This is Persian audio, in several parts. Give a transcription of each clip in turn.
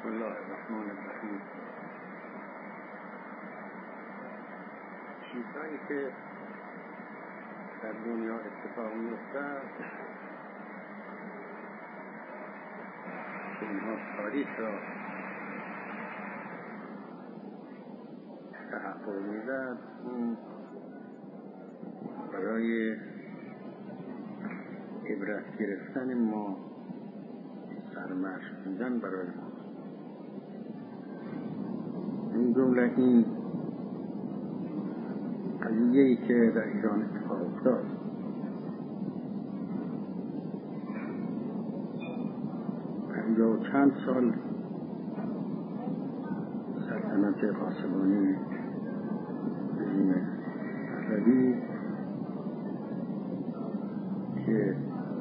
بسم الله الرحمن الرحیم. چیزهایی که در دنیا اتفاق می‌افتد که اینها تاریخ را تحقق می‌دهد، اون برای عبرت گرفتن ما، سرمشق بودن برای ما. این جمله این قضیه‌ای که در ایران اتفاق افتاد، پنجاه و چند سال سلطنت قاسمانی رژیم پهلوی که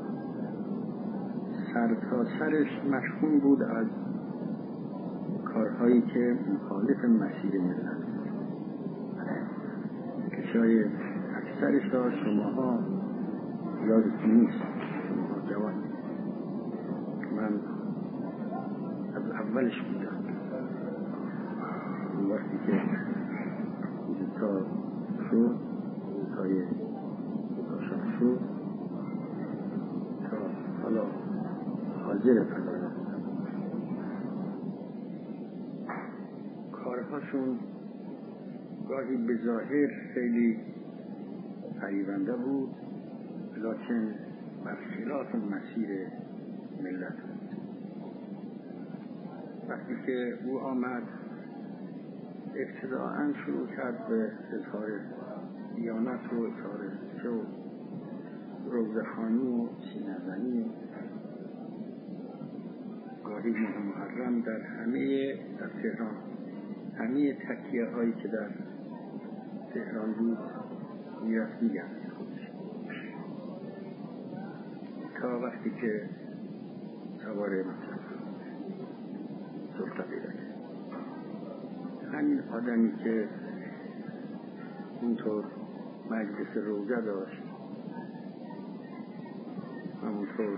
سر تا سرش مشغول بود از کارهایی که مخالف مسیر ملت، که شاید اکثرش را شماها یادتون نیست، شماها جوان. من از اولش بودم، اون وقتی که تا شد، تای داشتم شد تا حالا حاضر فضایه کارهاشون گاهی به ظاهر خیلی فریبنده بود، لکن برخلاف مسیر ملت بود. وقتی که او آمد، ابتداءً شروع کرد به اظهار دیانت و اظهار شو روزخوانی و سینه‌زنی، گاهی ماه محرم در تهران همه تکیه هایی که در تهران بود میرفت میگرد خودش، تا وقتی که سوار مثلا سلطه پیدا کرد. همین آدمی که اونطور مجلس روزه داشت، همونطور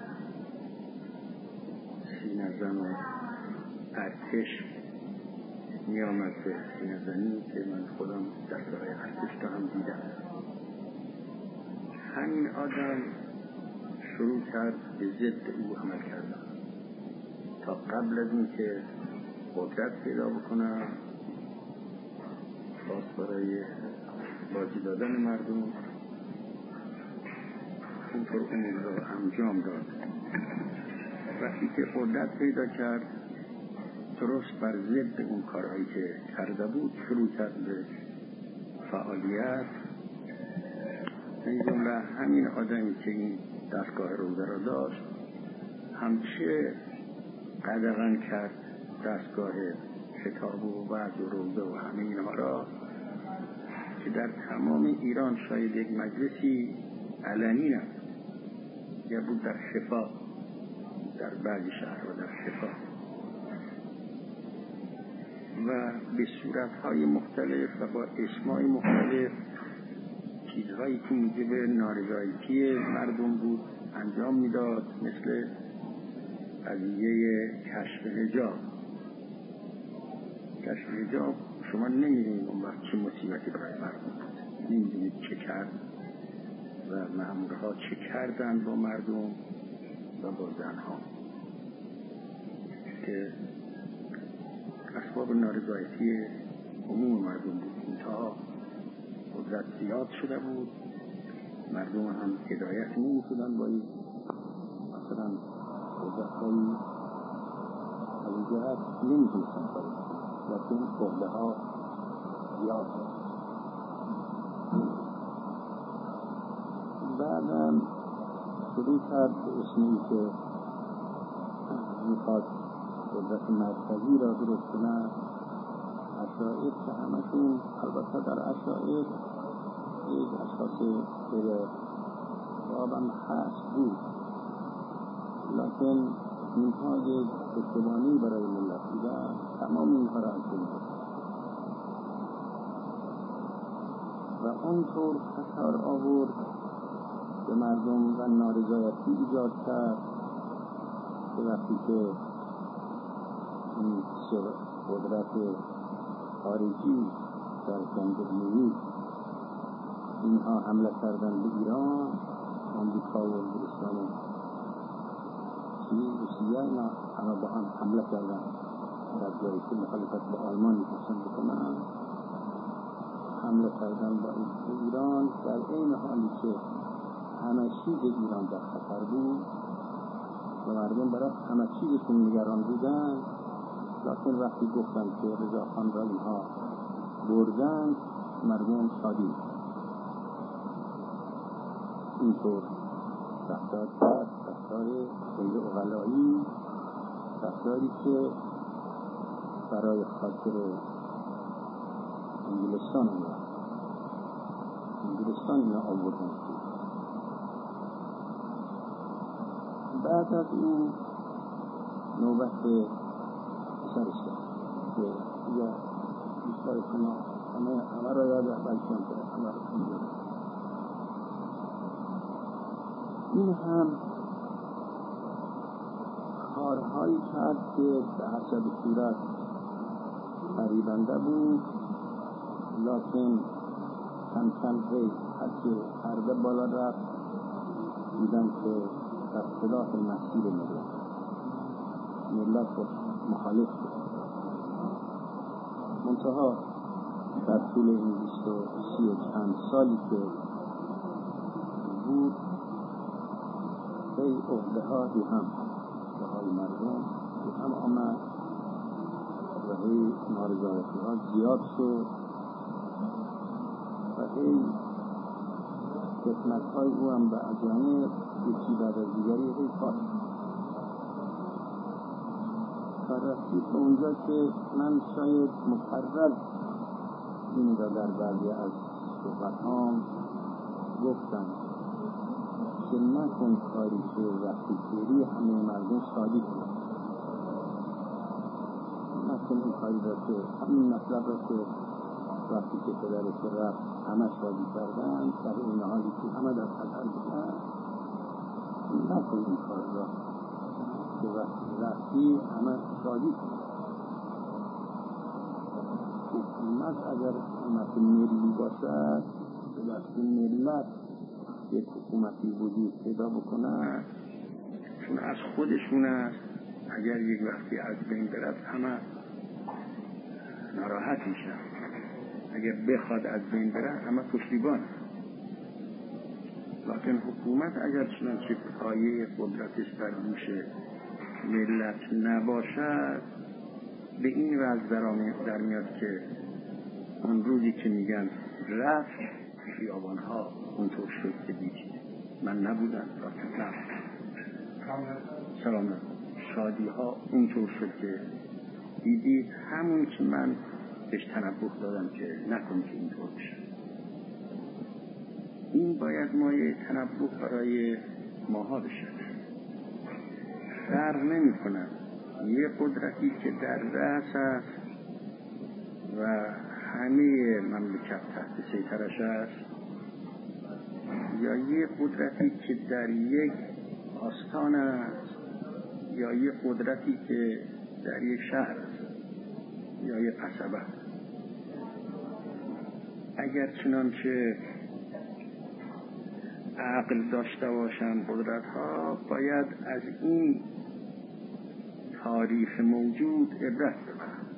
سینه‌زن و ارتش می آمد به سینه‌زنی که من خودم دستگاه ارتش هم دیدم، همین آدم شروع کرد به ضد او عمل کردن. تا قبل از این که قدرت پیدا بکنم، خواست برای بازی دادن مردم اونطور امور را انجام داد. وقتی که قدرت پیدا کرد، درست بر ضد اون کارهایی که کرده بود شروع کرد به فعالیت. این جمله همین آدمی که این دستگاه روزه را داشت، همچه قدغن کرد دستگاه کتاب و وعظ و روزه و همه اینها را، که در تمام ایران شاید یک مجلسی علنی نبود، یا بود در شفا، در بعضی شهرها در شفا، و به صورتهای مختلف و با اسمای مختلف چیزهایی که موجب نارضایتی مردم بود انجام میداد، مثل قضیه کشف حجاب. کشف حجاب شما نمیدونید اون وقت چه مصیبتی برای مردم بود، نمیدونید چه کرد و مأمورها چه کردن با مردم و با زنها، که اسباب نارضایتی عموم مردم بود. اینها قدرت زیاد شده بود، مردم هم هدایت نمی‌شدن با این مثلا قدرت‌هایی از این جهت نمی‌تونستن کاری کنن، لیکن خرده‌ها زیاد شد. بعدم شروع کرد به اسمی که میخواد قدرت مرکزی را درست کنند. اشاعر که همشون، البته در اشاعر یک اشخاص غیر رابم هست بود، لیکن اینها یک پشتوانی برای ملت بودن، تمام اینها را از بین برد و اونطور فشار آورد به مردم و نارضایتی ایجاد کرد که وقتی که این قدرت خارجی در جنگ جهانی اینها حمله کردن به ایران، آمریکا و انگلستان و روسیه، اینا همه با هم حمله کردن در جایی که مخالفت با آلمان می‌خواستن بکنن، حمله کردن با ایران در این حالی که همه چیز ایران در خطر بود و مردم برای همه چیزشون نگران بودن. لکن وقتی گفتن که رضاخان را اینها بردن، مردم شادی اینطور رفتار کرد، رفتار خیلی اغلایی، رفتاری که برای خاطر انگلستان اینا آوردن. بعد از این نوبت پسرش که یا بیشتر شما همه را یاد بلکن کرد، همه را کنید. این هم کارهایی کرد که به حسب صورت فریبنده بود، لکن کم هرچه پرده بالا رفت دیدن که در خلاف مسیر ملت مخالف شد. منتها در طول این 23 چند سالی که بود خیلی عهده ها به های مردم هم آمد و هی نارضایتی ها زیاد شد و هی خدمت های او هم به اجانب یکی بعد از دیگری هی کار رسید به اونجا که من شاید مکرر این را در بعضی از صحبت‌هام گفتم که نکن کاری که وقتی پیری همه مردم شادی کنند. نکن این کاری را که همین مطلب را که وقتی که پدرش رفت همه شادی کردن در این حالی که همه در خطر بودن. نکن این کار را که وقتی رفتی همه شادی کنند. حکومت اگر حکومت ملی باشد، وقتی ملت یک حکومتی وجود پیدا بکنه چون از خودشون است، اگر یک وقتی از بین برد همه ناراحت میشن، اگر بخواد از بین برد همه پشتیبان. لکن حکومت اگر چنانچه پایه قدرتش بر دوش ملت نباشد به این وضع در میاد که اون روزی که میگن رفت خیابانها اونطور شد که دیدید من نبودم لکن رفت سلام شادی ها اونطور شد که دیدید، همون که من بهش تنبه دادم که نکن که اینطور بشه. این باید مایه تنبه برای ماها بشه. فرق نمی کنم یه قدرتی که در رأس است و همه مملکت تحت سیطرش است یا یه قدرتی که در یک آستان است یا یه قدرتی که در یک شهر است یا یک قصبه. اگر چنانچه عقل داشته باشند قدرت ها باید از این تاریخ موجود عبرت ببرند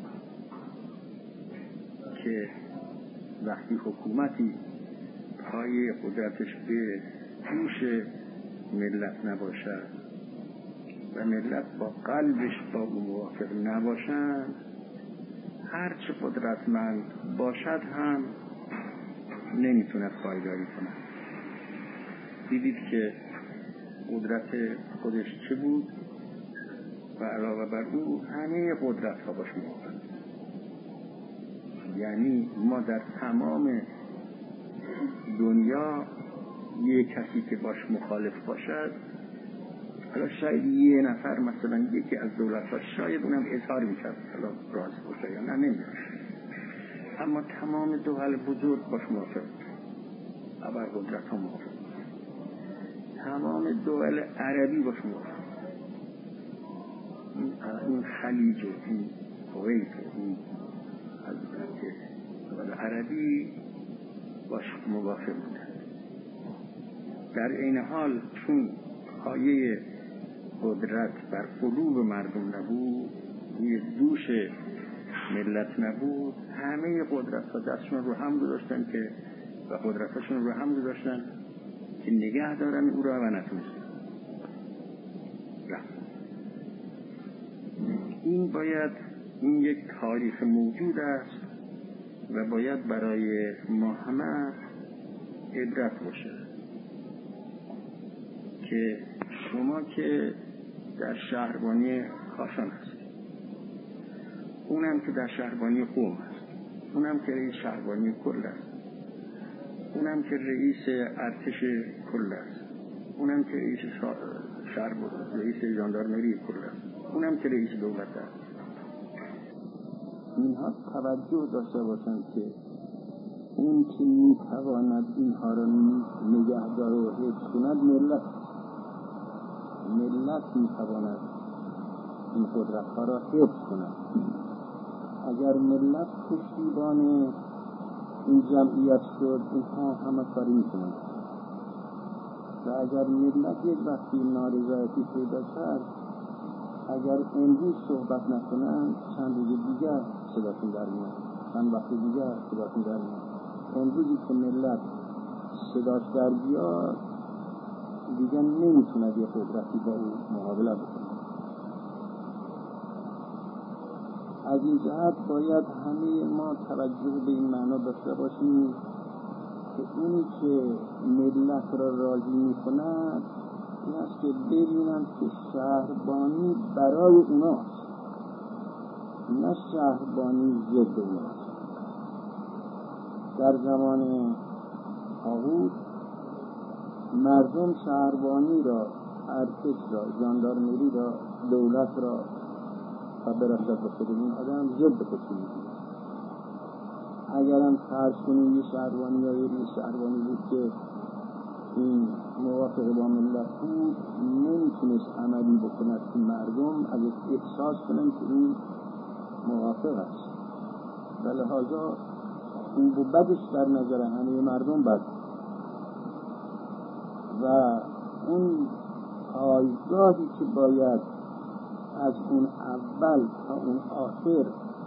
که وقتی حکومتی پای قدرتش به دوش ملت نباشد و ملت با قلبش با او موافق نباشند، هرچه قدرتمند باشد هم نمیتونه پایداری کنه. دیدید که قدرت خودش چه بود و علاوه بر او همه قدرت ها باش موافق. یعنی ما در تمام دنیا یه کسی که باش مخالف باشد، حالا شاید یه نفر مثلا یکی از دولت ها شاید اونم اظهار میکرد حالا راست باشه یا نه نمیدونم، اما تمام دول بزرگ باش موافق، ابر قدرت ها موافق، تمام دول عربی باش موافق. این خلیج و این کویت و این از عربی باش موافق بودن. در این حال چون پایه قدرت بر قلوب مردم نبود، روی دوش ملت نبود، همه قدرت ها دستشون رو هم گذاشتن که و قدرتشون رو هم گذاشتن که نگه دارن او را و نتونستن. این باید، این یک تاریخ موجود است و باید برای ما همه عبرت باشه که شما که در شهربانی کاشان هستید، اونم که در شهربانی قم هست، اونم که رئیس شهربانی کل است، اونم که رئیس ارتش کل است، اونم که رئیس ژاندارمری کل است، اونم که رئیس دولت است. اینها توجه داشته باشند که اون که میتواند اینها را نگه داره و حفظ کند ملت میتواند این قدرت ها را حفظ کند. اگر ملت پشتیبان این جمعیت شد، اینها همه کاری میکنند و اگر ملت یک وقتی نارضایتی پیدا کرد، اگر امروز صحبت نکنند چند روز دیگر صداشون در میاد، چند وقت دیگر صداشون در میاد. امروزی که ملت صداش در بیاد دیگر نمیتوند یک قدرتی با او مقابله بکنه. از این جهت باید همه ما توجه به این معنا داشته باشیم که اونی که ملت را راضی میکند این است که ببینند که شهربانی برای اوناست، نه شهربانی ضد اوناست. در زمان طاغوت مردم شهربانی را، ارتش را، ژاندارمری را، دولت را و برسد به خود این آدم ضد خودشون می‌دید. اگرم فرض کنیم یه شهربانی یا یه شهربانی بود که این موافق با ملت بود، نمیتونست عملی بکند که مردم از احساس کنند که این موافق است و لحاظا خوب و بدش در نظر همه مردم بد و اون پایگاهی که باید از اون اول تا اون آخر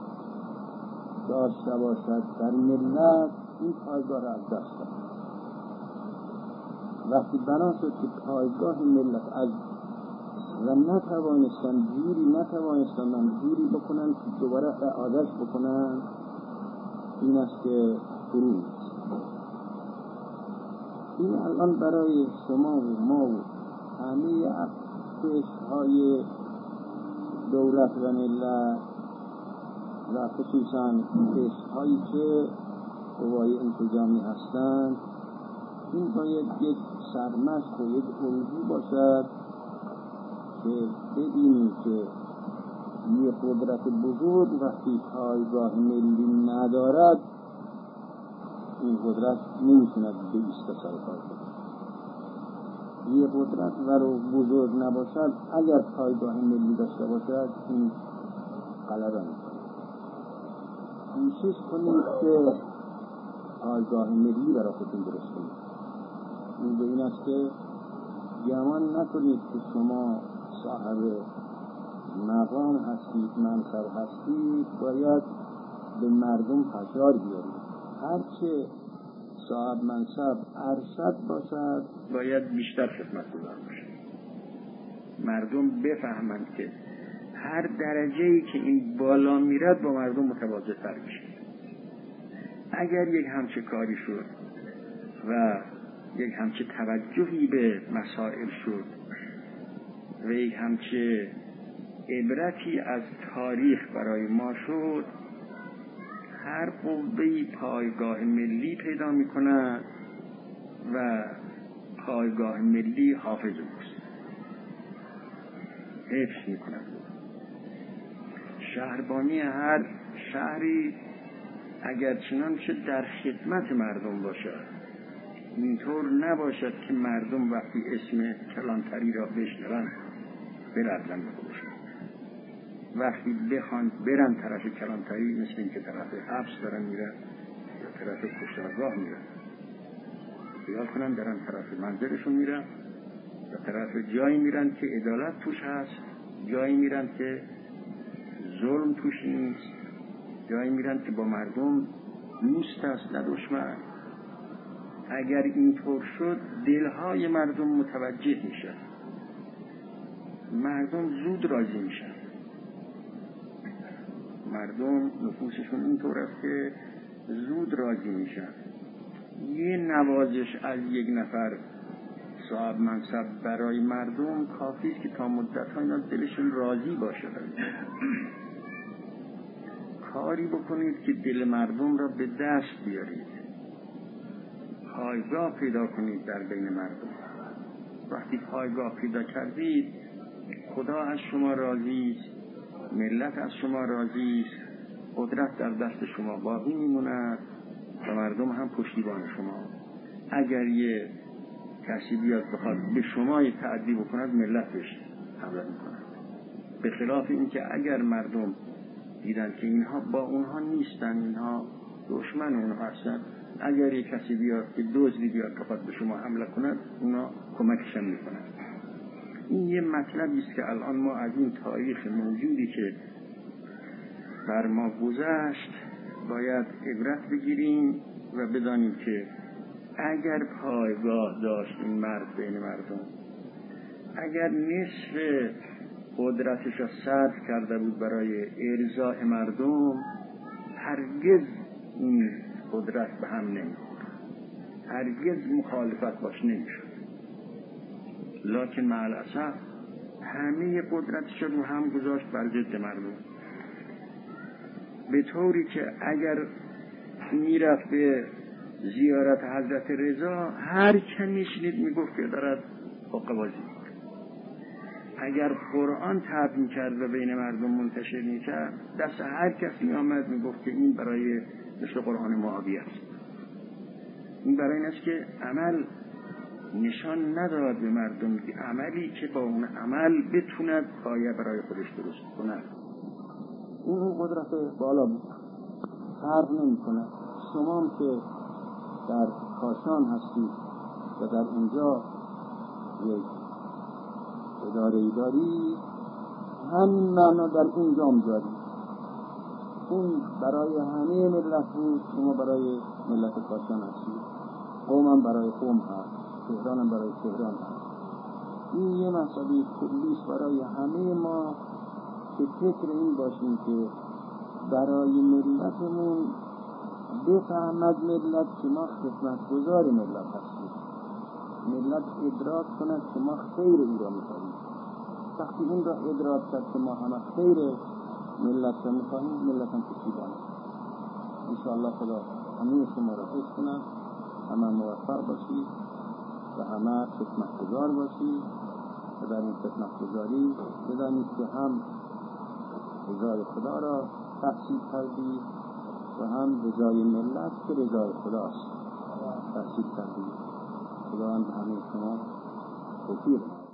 داشته باشد در ملت، این پایگاه را از دست داد. وقتی بنا شد که پایگاه ملت از و نتوانستن جوری بکنن که دوباره اعادهش بکنن، این است که فرو نیست. این الان برای شما و ما و همه های دولت و ملت و خصوصا هایی که قوای انتظامی هستند، این باید یک سرمشق و یک الگو باشد که ببینیم که یک قدرت بزرگ وقتی پایگاه ملی ندارد، این قدرت نمیتوند به ایستا سرکار کنه. یک قدرت ولو بزرگ نباشد، اگر پایگاه ملی داشته باشد، این غلبه میکنه. کوشش کنید که پایگاه ملی برای خودتون درست کنید. این به این است که گمان نکنید که شما صاحب مقام هستید، منصب هستید، باید به مردم فشار بیارید. هرچه صاحب منصب ارشد باشد باید بیشتر خدمتگزار باشد. مردم بفهمند که هر درجه‌ای که این بالا میرد با مردم متواضع‌تر میشه. اگر یک همچه کاری شد و یک همچه توجهی به مسائل شد و یک همچه عبرتی از تاریخ برای ما شد، هر قوه‌ای پایگاه ملی پیدا می‌کند و پایگاه ملی حافظ اوست، حفظ می‌کند. شهربانی هر شهری اگر چنانچه در خدمت مردم باشد، اینطور نباشد که مردم وقتی اسم کلانتری را بشنوند برردن بکشند. وقتی بخوان برن طرف کلانتری مثل این که طرف حبس دارن میرن یا طرف کشتارگاه میرن، خیال کنن دارن طرف منزلشون میرن یا طرف جایی میرن که عدالت توش هست، جایی میرن که ظلم توش نیست، جایی میرن که با مردم دوست است نه دشمن. اگر اینطور شد دلهای مردم متوجه میشن، مردم زود راضی میشن. مردم نفوسشون اینطور است که زود راضی میشن. یه نوازش از یک نفر صاحب منصب برای مردم کافی است که تا مدت‌ها اینا دلشون راضی باشه. کاری بکنید که دل مردم را به دست بیارید، پایگاه پیدا کنید در بین مردم. وقتی پایگاه پیدا کردید خدا از شما راضی است، ملت از شما راضی است، قدرت در دست شما باقی میموند و مردم هم پشتیبان شما. اگر یه کسی بیاد بخواد به شما یه تعدی بکند ملت بهش حمله میکند، به خلاف اینکه اگر مردم دیدن که اینها با اونها نیستن، اینها دشمن اونها هستن، اگر یه کسی بیاد که دزدی بیاد بخواد به شما حمله کند اونا کمکش میکنن. این یه مطلبی است که الان ما از این تاریخ موجودی که بر ما گذشت باید عبرت بگیریم و بدانیم که اگر پایگاه داشت این مرد بین مردم، اگر نصف قدرتش را صرف کرده بود برای ارضاء مردم، هرگز این قدرت به هم نمی‌خورد، هرگز مخالفت باش نمی‌شد. لکن مع الاسف همه قدرتش رو هم گذاشت بر ضد مردم، به طوری که اگر میرفت به زیارت حضرت رضا هر که میشنید میگفت که دارد حقه بازی می‌کند. اگر قرآن تبیین می‌کرد و بین مردم منتشر می‌کرد، دست هر کسی می‌آمد میگفت که این برای مثل قرآن معاویه است. این برای این است که عمل نشان نداد به مردم که عملی که با اون عمل بتوند پایه برای خودش درست کند. این قدرت بالا بود، فرق نمی‌کنه. شما هم که در کاشان هستید و در اینجا یک اداره‌ای داری، همین معنا در اینجا هم داری. اون برای همه ملت بود، شما برای ملت کاشان هستید، قوم هم برای قوم هست، تهران هم برای تهران هست. این یه مسئله کلیست برای همه ما که فکر این باشیم که برای ملتمون بفهمد ملت که ما خدمتگزار ملت هستیم، ملت ادراک کند که ما خیر او را می‌خواهیم. وقتی این را ادراک کرد که ما همه خیر ملت را می‌خواهیم، ملت هم پشتیبان است. انشاءالله خدا همه شما را حفظ کند، همه موفق باشید و همه خدمتگزار باشید و در این خدمتگزاری بدانید که هم رضای خدا را تحصیل کردید و هم رضای ملت که رضای خداست تحصیل کردید. خداوند همه شما توفیق